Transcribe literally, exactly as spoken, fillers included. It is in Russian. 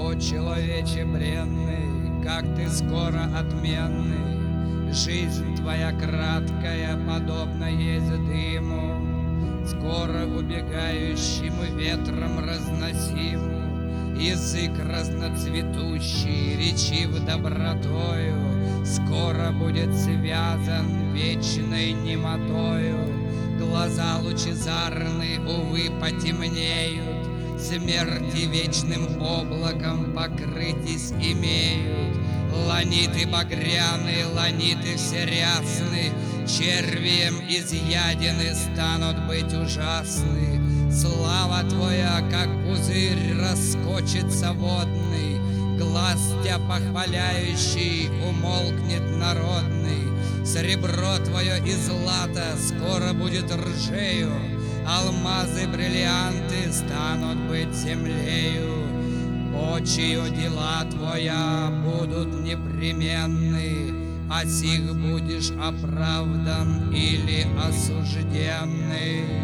О, человече бренный, как ты скоро отменный! Жизнь твоя краткая, подобна есть дыму, скоро убегающему ветром разносиму. Язык разноцветущий, речив добротою, скоро будет связан вечной немотою. Глаза лучезарны, увы, потемнеют, смерти вечным облаком покрытись имеют. Ланиты багряные, ланиты все рясны, червием изъедены станут быть ужасны. Слава твоя, как пузырь, раскочится водный, глаз тебя похваляющий умолкнет народный. Серебро твое и злато скоро будет ржею, алмазы, бриллианты станут быть землею. Очию дела твоя будут непременны, а сих будешь оправдан или осужденный.